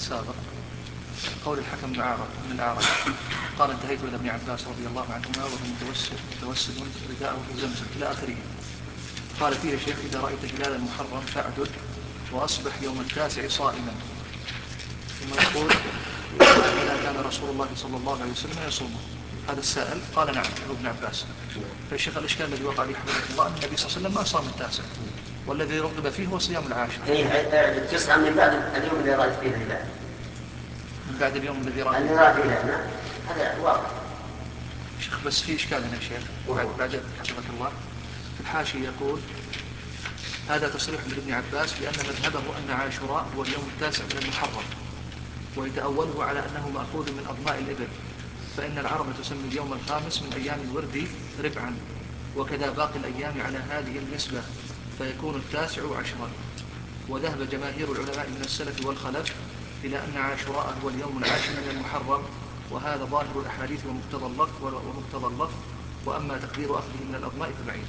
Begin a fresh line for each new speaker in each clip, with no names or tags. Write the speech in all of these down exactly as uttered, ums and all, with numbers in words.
السابق قول الحكم بن الأعرج قال انتهيت إلى ابن عباس رضي الله عنهما وهو متوسد متوسد رداءه بزمزم إلى آخره. قال فيه الشيخ إذا رأيت هلال المحرم فاعدل وأصبح يوم التاسع صائما. ثم يقول هل كان رسول الله صلى الله عليه وسلم يصومه؟ هذا السائل قال نعم هو ابن عباس. فالشيخ الإشكال الذي وقع لي حفظه الله أن النبي صلى الله عليه وسلم ما صام التاسع والذي رغب فيه هو صيام العاشر.
التسعة من بعد اليوم الذي رأيت فيه الهلال.
من بعد اليوم الذي رأيت
فيه الهلال هذا واضح.
شيخ بس في إشكال هنا شيخ بعد بعد حفظك الله. في الحاشية يقول هذا تصريح من ابن عباس بأن مذهبه أن عاشوراء هو اليوم التاسع من المحرم ويتأوله على أنه مأخوذ من أضماء الإبل فإن العرب تسمي اليوم الخامس من أيام الورد ربعا وكذا باقي الأيام على هذه النسبة فيكون التاسع عشرا. وذهب جماهير العلماء من السلف والخلف إلى أن عاشوراء هو اليوم العاشر من المحرم وهذا ظاهر الأحاديث ومقتضى اللفظ ومقتضى اللفظ وأما تقدير أخذه من الأضماء فبعيد.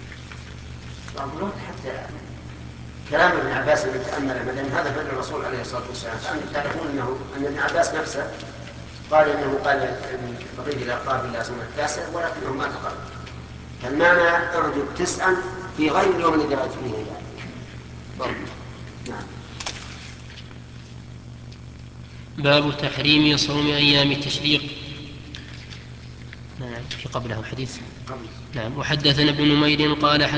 حتى كلام ابن عباس الذي تأمل مدن هذا فعل الرسول عليه الصلاة والسلام فأنتم تعرفون أنه أن ابن عباس نفسه قال إنه قال الفقير إلى قابل لازم التاسع ولكنه ما تقبل. فالمعنى اعدد تسعا في غير اليوم الذي رأيت فيه الهلال. نعم.
باب تحريم صوم أيام التشريق. نعم في قبله حديث. نعم. وحدثنا ابن نمير قال